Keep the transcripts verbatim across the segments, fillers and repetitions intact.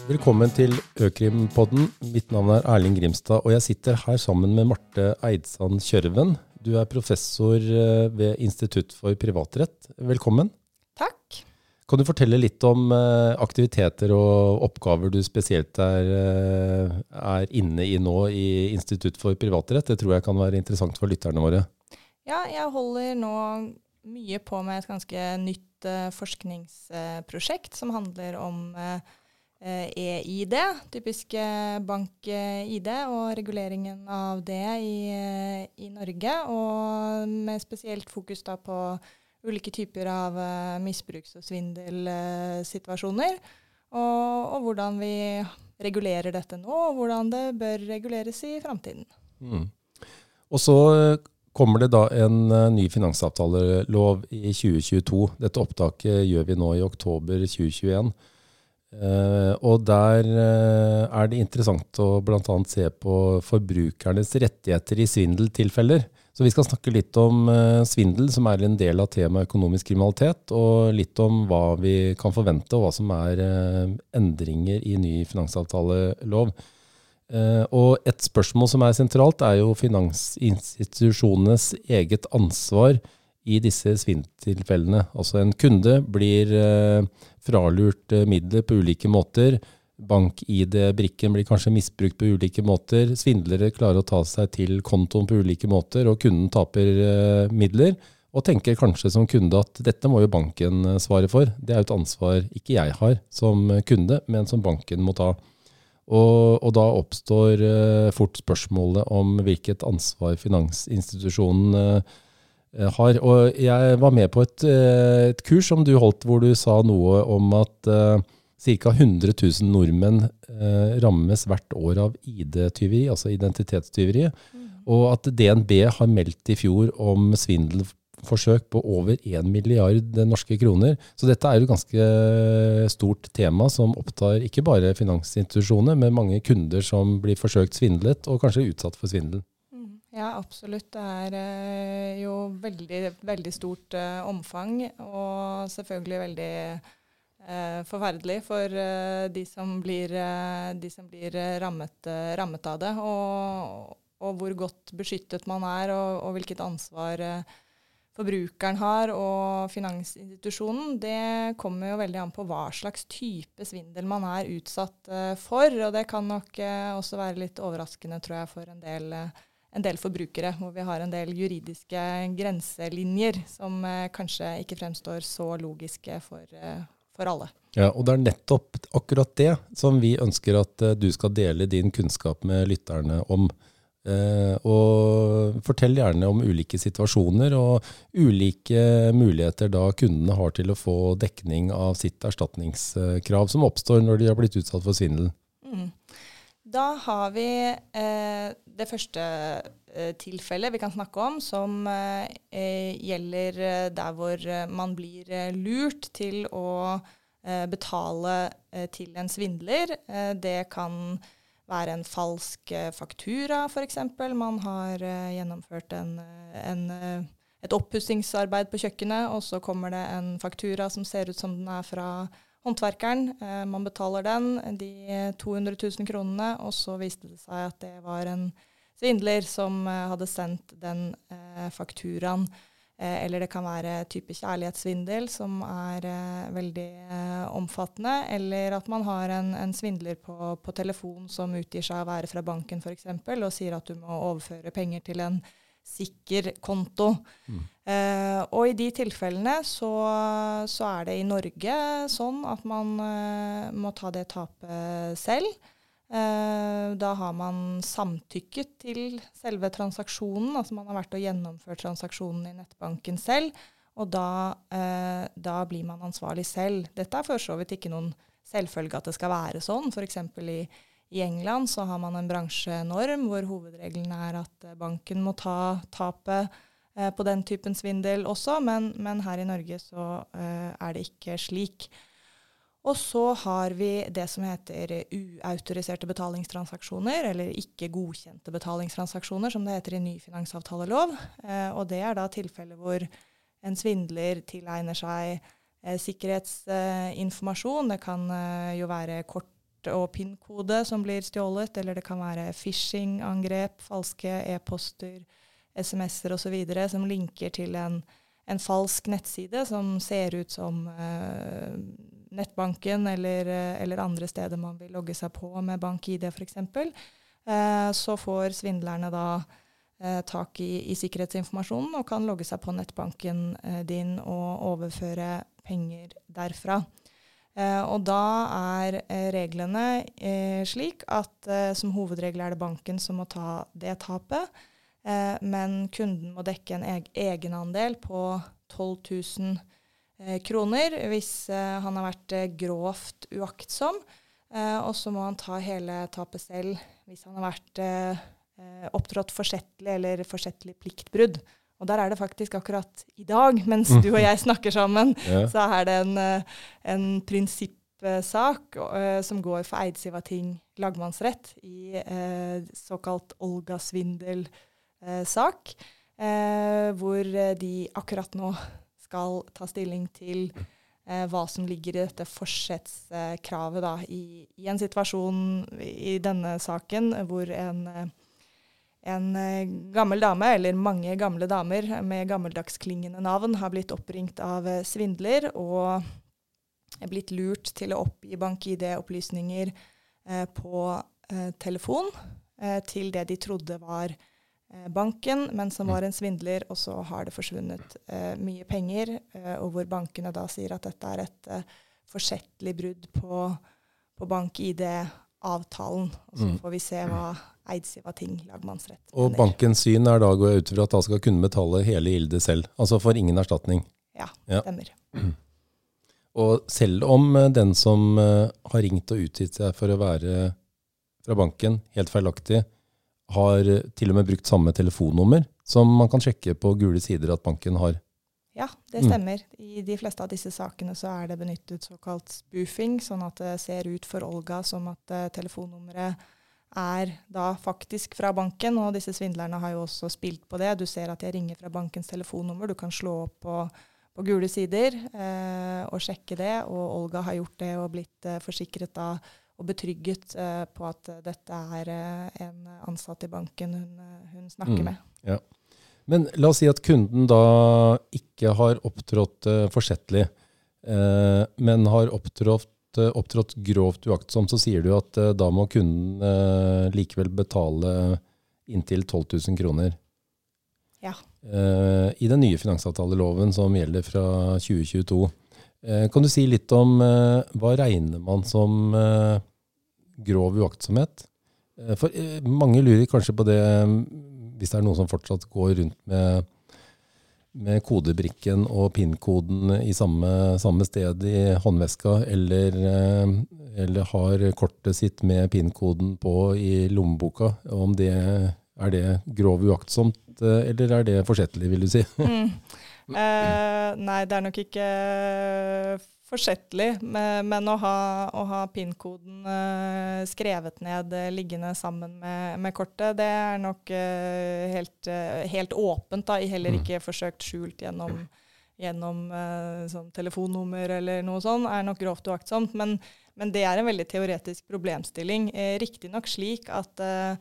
Velkommen til Økrim-podden. Mitt navn er Erling Grimstad, og jeg sitter her sammen med Marte Eidsand Kjørven. Du er professor ved Institutt for Privatrett. Velkommen. Takk. Kan du fortelle litt om aktiviteter og oppgaver du spesielt er, er inne i nå i Institutt for Privatrett? Det tror jeg kan være interessant for lytterne våre. Ja, jeg holder nå mye på med et ganske nytt uh, forskningsprosjekt som handler om uh, E I D, typiske bank-I D og reguleringen av det i, i Norge, og med spesielt fokus da på ulike typer av uh, misbruks- og svindelsituasjoner, og, og hvordan vi regulerer dette nå, og hvordan det bør reguleres i fremtiden. Mm. Og så kommer det da en uh, ny finansavtalelov i tjue tjueto. Dette opptaket gjør vi nå i oktober tjue tjueen. Uh, og der uh, er det interessant å blant annet se på forbrukernes rettigheter i svindeltilfeller. Så vi skal snakke litt om uh, svindel, som er en del av temaet økonomisk kriminalitet, og litt om hva vi kan forvente, og hva som er uh, endringer i ny finansavtalelov. Uh, og et spørsmål som er sentralt er jo finansinstitusjonenes eget ansvar i disse svindeltilfellene. Altså en kunde blir uh, fralurt uh, midler på ulike måter. Bank-I D-brikken blir kanskje misbrukt på ulike måter. Svindlere klarer å ta seg til kontoen på ulike måter, og kunden taper uh, midler. Og tenker kanskje som kunde at dette må jo banken uh, svare for. Det er jo et ansvar ikke jeg har som kunde, men som banken må ta. Og, og da oppstår uh, fort spørsmålet om hvilket ansvar finansinstitusjonen uh, har. Og jeg var med på et, et kurs som du holdt, hvor du sa noe om at uh, ca. hundre tusen nordmenn uh, rammes hvert år av I D-tyveri, altså identitetstyveri, mm. og at D N B har meldt i fjor om svindelforsøk på over en milliard norske kroner. Så dette er jo et ganske stort tema som opptar ikke bare finansinstitusjoner, men mange kunder som blir forsøkt svindlet og kanskje utsatt for svindel. Ja, absolutt. Det er uh, jo veldig, veldig stort uh, omfang, og selvfølgelig veldig uh, forferdelig for uh, de som blir, uh, de som blir rammet, uh, rammet av det, og, og hvor godt beskyttet man er, og, og hvilket ansvar uh, forbrukeren har, og finansinstitusjonen. Det kommer jo veldig an på hva slags type svindel man er utsatt uh, for, og det kan nok uh, også være litt overraskende, tror jeg, for en del uh, en del forbrukere, hvor vi har en del juridiske grenselinjer som eh, kanskje ikke fremstår så logiske for, eh, for alle. Ja, og det er nettopp akkurat det som vi ønsker at eh, du skal dele din kunnskap med lytterne om. Eh, og fortell gjerne om ulike situasjoner og ulike muligheter da kundene har til å få dekning av sitt erstatningskrav som oppstår når de har blitt utsatt for svindel. Mm. Da har vi eh, det første eh, tilfellet vi kan snakke om, som eh, gjelder eh, der hvor man blir eh, lurt til å eh, betale eh, til en svindler. Eh, det kan være en falsk eh, faktura, for eksempel. Man har eh, gjennomført en, en, et oppussingsarbeid på kjøkkenet, og så kommer det en faktura som ser ut som den er fra håndverkeren. Eh, man betaler den, de to hundre tusen kronene, og så viste det seg at det var en svindler som eh, hadde sendt den eh, fakturaen. Eh, eller det kan være type kjærlighetssvindel som er eh, veldig eh, omfattende, eller at man har en, en svindler på, på telefon som utgir seg å være fra banken for eksempel, og sier at du må overføre penger til en sikker konto. Mm. Eh, og i de tilfellene så, så er det i Norge sånn at man eh, må ta det tapet selv. Eh, da har man samtykket til selve transaksjonen, altså man har vært og gjennomført transaksjonen i nettbanken selv, og da, eh, da blir man ansvarlig selv. Dette er for så vidt ikke noen selvfølge at det skal være sånn. For eksempel i I England så har man en bransjenorm hvor hovedregelen er at banken må ta tapet eh, på den typen svindel også, men, men her i Norge så eh, er det ikke slik. Og så har vi det som heter uautoriserte betalingstransaksjoner, eller ikke godkjente betalingstransaksjoner, som det heter i ny finansavtalelov. Eh, og det er da tilfeller hvor en svindler tilegner seg eh, sikkerhetsinformasjon. Det kan eh, jo være kort og PIN-kode som blir stjålet, eller det kan være phishing-angrep, falske e-poster, sms'er og så videre, som linker til en, en falsk nettside som ser ut som eh, nettbanken eller, eller andre steder man vil logge seg på med bank-I D for eksempel. Eh, så får svindlerne da eh, tak i, i sikkerhetsinformasjonen og kan logge seg på nettbanken eh, din og overføre penger derfra. Eh, og da er eh, reglene eh, slik at eh, som hovedregel er det banken som må ta det tapet, eh, men kunden må dekke en eg- egenandel på tolv tusen eh, kroner hvis eh, han har vært eh, grovt uaktsom, eh, og så må han ta hele tapet selv hvis han har vært eh, opptrådt forsettlig eller forsettlig pliktbrudd. Og der er det faktisk akkurat i dag, mens du og jeg snakker sammen, ja. Så er det en, en prinsippsak uh, som går for Eidsivating lagmannsrett i uh, såkalt Olga-svindel-sak, uh, uh, hvor de akkurat nå skal ta stilling til uh, hva som ligger i dette forsettskravet da, i, i en situasjon i denne saken hvor en uh, En gammel dame, eller mange gamle damer med gammeldagsklingende navn, har blitt oppringt av svindler og er blitt lurt til å oppgi bank-I D-opplysninger eh, på eh, telefon eh, til det de trodde var eh, banken, men som var en svindler, og så har det forsvunnet eh, mye penger, eh, og hvor bankene da sier at dette er et eh, forsettlig brudd på, på bank-I D-avtalen. Og så får vi se hva Eidsivating lagmannsrett. Og bankens syn er da gå ut fra at da skal kunne betale hele gildet selv, altså for ingen erstatning. Ja, ja. Stemmer. Og selv om den som har ringt og utgitt seg for å være fra banken helt feilaktig, har til og med brukt samme telefonnummer, som man kan sjekke på gule sider at banken har. Ja, det stemmer. I de fleste av disse sakene så er det benyttet såkalt spoofing, sånn at det ser ut for Olga som at telefonnummeret er da faktisk fra banken, og disse svindlerne har jo også spilt på det. Du ser at jeg ringer fra bankens telefonnummer, du kan slå opp på, på gule sider eh, og sjekke det, og Olga har gjort det og blitt eh, forsikret da, og betrygget eh, på at uh, dette er uh, en ansatt i banken hun, uh, hun snakker mm, med. Ja. Men la oss si at kunden da ikke har opptrådt uh, forsettlig, uh, men har opptrådt opptrådt grovt uaktsomt, så sier du at uh, da må kunden uh, likevel betale inntil tolv tusen kroner. Ja. Uh, I den nye finansavtaleloven som gjelder fra tjue tjueto. Uh, kan du si litt om uh, hva regner man som uh, grov uaktsomhet? Uh, for uh, mange lurer kanskje på det, um, hvis det er noen som fortsatt går rundt med med kodebrikken og PIN-koden i samme, samme sted i håndveska, eller, eller har kortet sitt med PIN-koden på i lommeboka. Om det, er det grov uaktsomt, eller er det forsettlig, vil du si? Mm. Eh, nei, det er nok ikke forsettlig, men, men å ha, å ha PIN-koden eh, skrevet ned eh, liggende sammen med, med kortet, det er nok eh, helt, eh, helt åpent, da, heller ikke forsøkt skjult gjennom, gjennom eh, sånn telefonnummer eller noe sånt, er nok grovt uaktsomt, men, men det er en veldig teoretisk problemstilling. Eh, riktig nok slik at eh,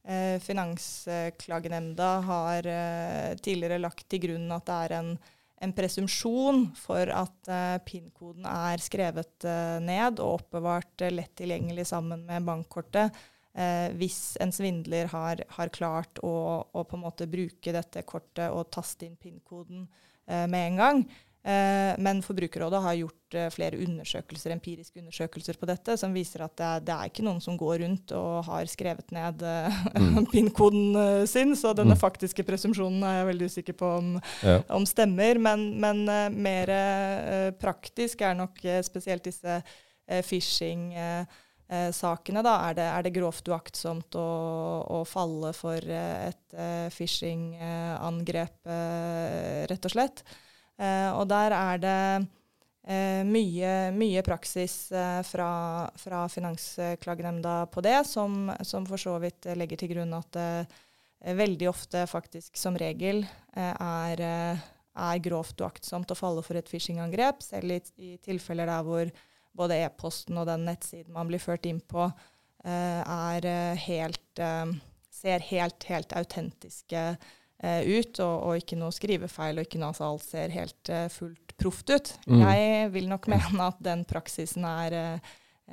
Finansklagenemnda har eh, tidligere lagt til grunn at det er en en presumpsjon for at uh, PIN-koden er skrevet uh, ned og oppbevart uh, lett tilgjengelig sammen med bankkortet uh, hvis en svindler har, har klart å, å på en måte bruke dette kortet og taste inn PIN-koden uh, med en gang. Uh, men Forbrukerrådet har gjort uh, flere undersøkelser, empiriske undersøkelser på dette, som viser at det, det er ikke noen som går rundt og har skrevet ned uh, mm. PIN-koden uh, sin, så denne mm. faktiske presumpsjonen er jeg veldig usikker på om, ja. om stemmer, men, men uh, mer uh, praktisk er nok uh, spesielt disse uh, phishing-sakene. Uh, da er det, er det grovt uaktsomt å, å falle for uh, et uh, phishing-angrep, uh, rett og slett. Uh, og der er det uh, mye, mye praksis uh, fra, fra Finansklagenemnda på det, som, som for så vidt legger til grunn at det uh, veldig ofte faktisk som regel uh, er, uh, er grovt uaktsomt å falle for et phishing-angrep, selv i, i tilfeller der hvor, både e-posten og den nettsiden man blir ført inn på, eh, er helt, eh, ser helt, helt autentiske eh, ut, og, og ikke noe skrivefeil, og ikke noe, altså alt ser helt eh, fullt proft ut. Mm. Jeg vil nok mene at den praksisen er eh,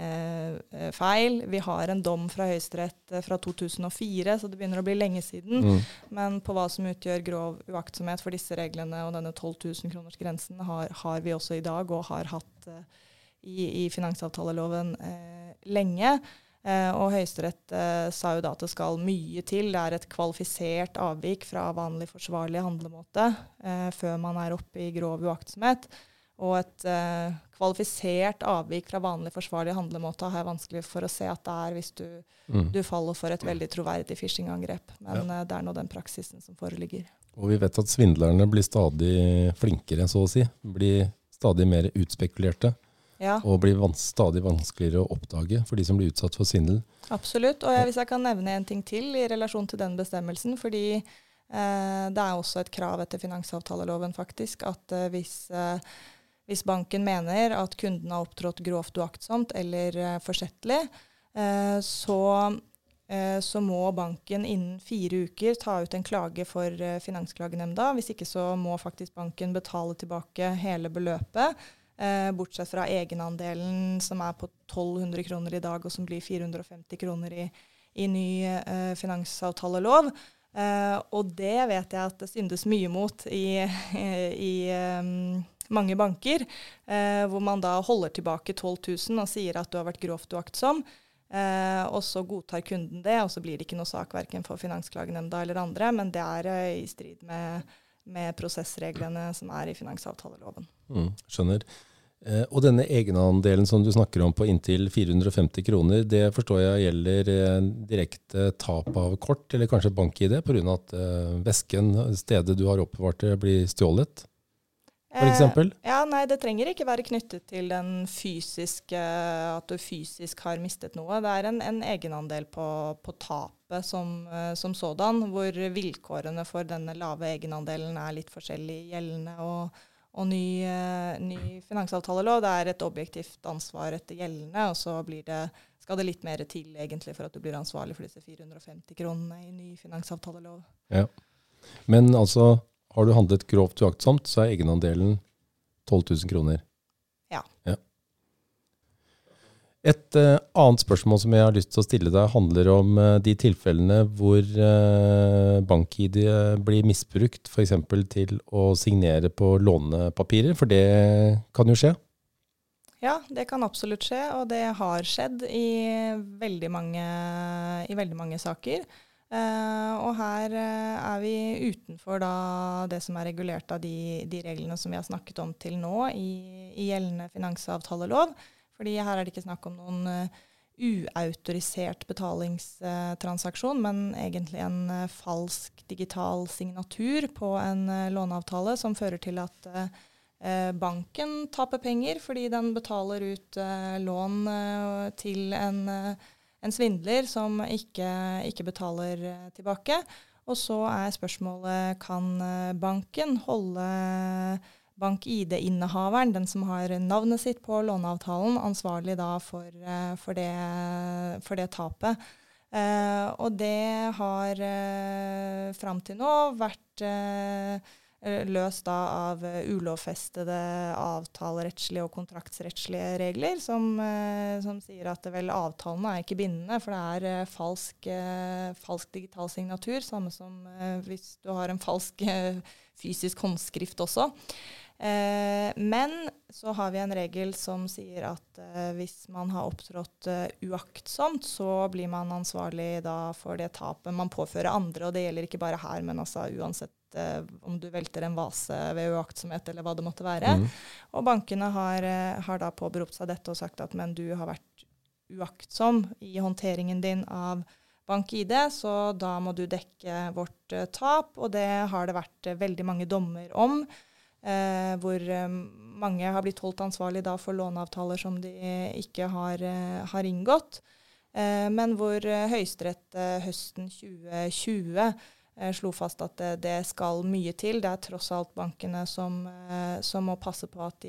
Eh, feil. Vi har en dom fra Høyesterett eh, fra to tusen og fire, så det begynner å bli lenge siden. Mm. Men på hva som utgjør grov uaktsomhet for disse reglene og denne tolv tusen kroners grensen har, har vi også i dag og har hatt eh, i, i finansavtaleloven eh, lenge. Eh, og Høyesterett eh, sa jo da at det skal mye til. Det er et kvalifisert avvik fra vanlig forsvarlig handlemåte eh, før man er oppe i grov uaktsomhet. Og et eh, kvalifisert avvik fra vanlig forsvarlig handlemåte har jeg vanskelig for å se at det er hvis du, mm. du faller for et veldig troverdig phishing-angrep. Men ja. eh, det er nå den praksisen som foreligger. Og vi vet at svindlerne blir stadig flinkere, så å si. Blir stadig mer utspekulerte. Ja. Og blir vans- stadig vanskeligere å oppdage for de som blir utsatt for svindel. Absolutt. Og jeg, hvis jeg kan nevne en ting til i relasjon til den bestemmelsen, fordi eh, det er også et krav etter finansavtaleloven faktisk, at eh, hvis... Eh, Hvis banken mener at kunden har opptrådt grovt uaktsomt eller uh, forsettlig, uh, så, uh, så må banken innen fire uker ta ut en klage for uh, Finansklagenemnda. Hvis ikke så må faktisk banken betale tilbake hele beløpet, uh, bortsett fra egenandelen som er på tolv hundre kroner i dag, og som blir fire hundre og femti kroner i, i ny uh, finansavtalelov. Uh, og det vet jeg at det syndes mye mot i, i um, mange banker, eh, hvor man da holder tilbake tolv tusen og sier at du har vært grovt uaktsom, eh, og så godtar kunden det, og så blir det ikke noe sak hverken for Finansklagenemnda eller andre, men det er eh, i strid med, med prosessreglene som er i finansavtaleloven. Mm, skjønner. Eh, og denne egenandelen som du snakker om på inntil fire hundre og femti kroner, det forstår jeg gjelder eh, direkte tap av kort, eller kanskje bank-I D, på grunn av at eh, vesken, stedet du har oppbevart det, blir stjålet? For eksempel? Eh, ja, nei, det trenger ikke være knyttet til den fysiske, at du fysisk har mistet noe. Det er en, en egenandel på, på tapet som, som sådan, hvor vilkårene for denne lave egenandelen er litt forskjellig gjeldende og, og ny, ny finansavtalelov. Det er et objektivt ansvar etter gjeldende, og så blir det, skal det litt mer til egentlig for at du blir ansvarlig for disse fire hundre og femti kronene i ny finansavtalelov. Ja, men altså... Har du handlet grovt uaktsomt, så er egenandelen tolv tusen kroner. Ja. ja. Et uh, annet spørsmål som jeg har lyst til å stille deg handler om uh, de tilfellene hvor uh, bank-I D blir misbrukt, for eksempel til å signere på lånepapirer, for det kan jo skje. Ja, det kan absolutt skje, og det har skjedd i veldig mange, i veldig mange saker. Uh, og her uh, er vi utenfor da det som er regulert av de, de reglene som vi har snakket om til nå i, i gjeldende finansavtalelov. Fordi her er det ikke snakk om noen uh, uautorisert betalingstransaksjon, men egentlig en uh, falsk digital signatur på en uh, låneavtale som fører til at uh, banken taper penger fordi den betaler ut uh, lån uh, til en uh, En svindler som ikke, ikke betaler uh, tilbake. Og så er spørsmålet, kan uh, banken holde bank-I D-innehaveren, den som har navnet sitt på låneavtalen, ansvarlig da for, uh, for, det, for det tapet? Uh, og det har uh, frem til nå vært uh, løst da av ulovfestede avtalerettslige og kontraktsrettslige regler, som, som sier at det vel avtalene er ikke bindende, for det er falsk, falsk digital signatur, samme som hvis du har en falsk fysisk håndskrift også. Men så har vi en regel som sier at hvis man har opptrådt uaktsomt, så blir man ansvarlig da for det tapet man påfører andre, og det gjelder ikke bare her, men altså uansett om du velter en vase ved uaktsomhet eller hva det måtte være. Mm. Og bankene har, har da påberopt seg dette og sagt at men du har vært uaktsom i håndteringen din av bank-I D, så da må du dekke vårt uh, tap, og det har det vært uh, veldig mange dommer om, uh, hvor um, mange har blitt holdt ansvarlig da for låneavtaler som de ikke har, uh, har inngått, uh, men hvor uh, Høyesterett uh, høsten tjue tjue slo fast at det, det skal mye til. Det er tross alt bankene som, som må passe på at de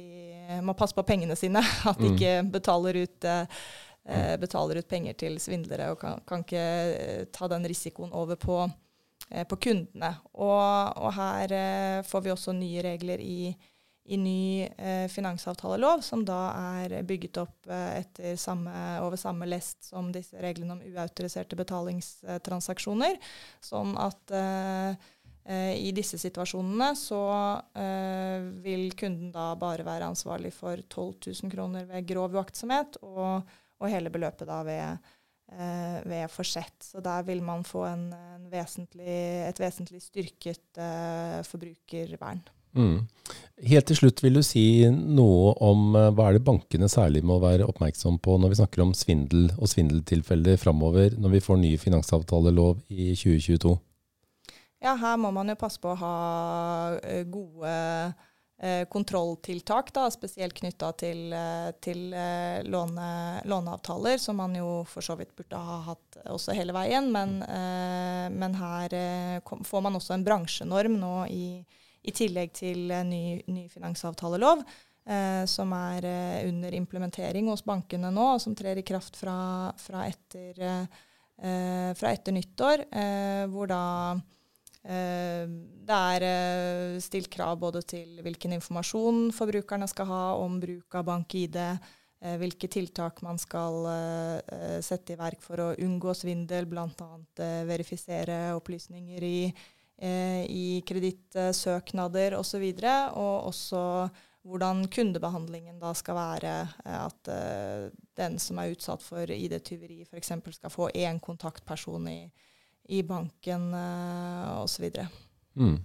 må passe på pengene sine, at de ikke betaler ut, eh, betaler ut penger til svindlere, og kan, kan ikke ta den risikoen over på, eh, på kundene. Og, og her eh, får vi også nye regler i, i ny eh, finansavtalelov, som da er bygget opp eh, etter samme, over samme lest som disse reglene om uautoriserte betalingstransaksjoner, sånn at eh, I disse situasjonene så uh, vil kunden da bare være ansvarlig for tolv tusen kroner ved grov uaktsomhet, og, og hele beløpet da ved, uh, ved forsett. Så der vil man få en, en vesentlig, et vesentlig styrket uh, forbrukervern. Mm. Helt til slutt vil du si noe om uh, hva er det bankene særlig må være oppmerksom på når vi snakker om svindel og svindeltilfeller fremover når vi får ny finansavtalelov i tjue tjueto? Ja, her må man jo passe på å ha uh, gode uh, kontrolltiltak, da, spesielt knyttet til, uh, til uh, låne, låneavtaler, som man jo for så vidt burde ha hatt også hele veien, men, uh, men her uh, kom, får man også en bransjenorm nå i, i tillegg til uh, ny, ny finansavtalelov, uh, som er uh, under implementering hos bankene nå, og som trer i kraft fra, fra, etter, uh, fra etter nyttår, uh, hvor da Uh, det er uh, stilt krav både til hvilken informasjon forbrukerne skal ha om bruk av bank-I D, uh, hvilke tiltak man skal uh, sette i verk for å unngå svindel, blant annet uh, verifisere opplysninger i, uh, i kredittsøknader og så videre, og også hvordan kundebehandlingen da skal være, uh, at uh, den som er utsatt for I D-tyveri for eksempel skal få en kontaktperson i i banken uh, og så videre. Mm.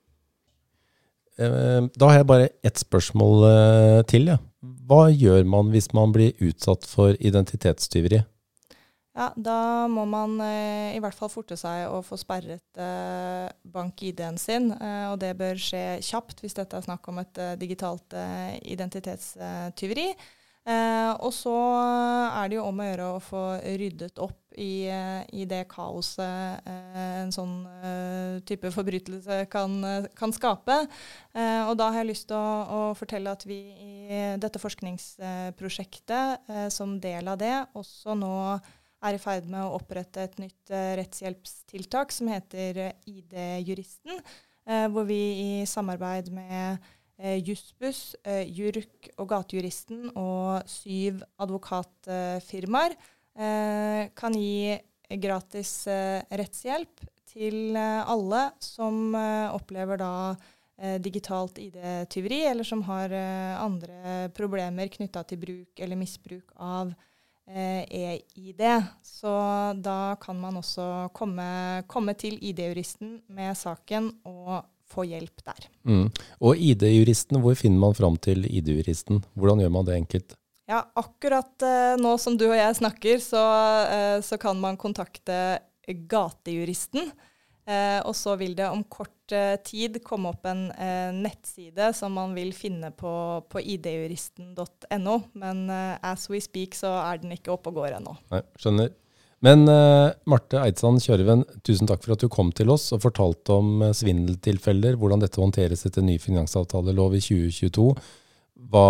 Eh, da har jeg bare ett spørsmål uh, til. Ja. Hva gjør man hvis man blir utsatt for identitetstyveri? Ja, da må man uh, i hvert fall forte seg å få sperret uh, bank-I D-en sin, uh, og det bør skje kjapt hvis dette er snakk om et uh, digitalt uh, identitetstyveri. Uh, og så er det jo om å gjøre å få ryddet opp i, uh, i det kaoset uh, en sånn uh, type forbrytelse kan, uh, kan skape. Uh, og da har jeg lyst til å, å fortelle at vi i dette forskningsprosjektet uh, som del av det også nå er i ferd med å opprette et nytt uh, rettshjelpstiltak som heter uh, I D-juristen, uh, hvor vi i samarbeid med Eh, Jussbuss, eh, Jurk og Gatejuristen og syv advokatfirmaer eh, kan gi gratis eh, rettshjelp til eh, alle som eh, opplever da eh, digitalt I D-tyveri, eller som har eh, andre problemer knyttet til bruk eller misbruk av eh, E-I D. Så da kan man også komme, komme til I D-juristen med saken og få hjelp der. Mm. Og I D-juristen, hvor finner man fram til I D-juristen? Hvordan gjør man det enkelt? Ja, akkurat uh, nå som du og jeg snakker, så, uh, så kan man kontakte Gatejuristen, uh, og så vil det om kort uh, tid komme opp en uh, nettside som man vil finne på, på I D juristen punktum no, men uh, as we speak så er den ikke oppe og går ennå. Nei, skjønner. Men uh, Marte Eidsand Kjørven, tusen takk for at du kom til oss og fortalte om uh, svindeltilfeller, hvordan dette håndteres etter ny finansavtalelov i tjue tjueto, hva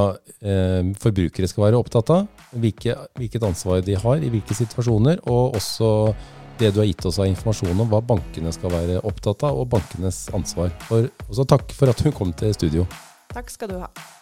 uh, forbrukere skal være opptatt av, hvilke, hvilket ansvar de har i hvilke situasjoner, og også det du har gitt oss av informasjon om hva bankene skal være opptatt av, og bankenes ansvar. For, også takk for at du kom til studio. Takk skal du ha.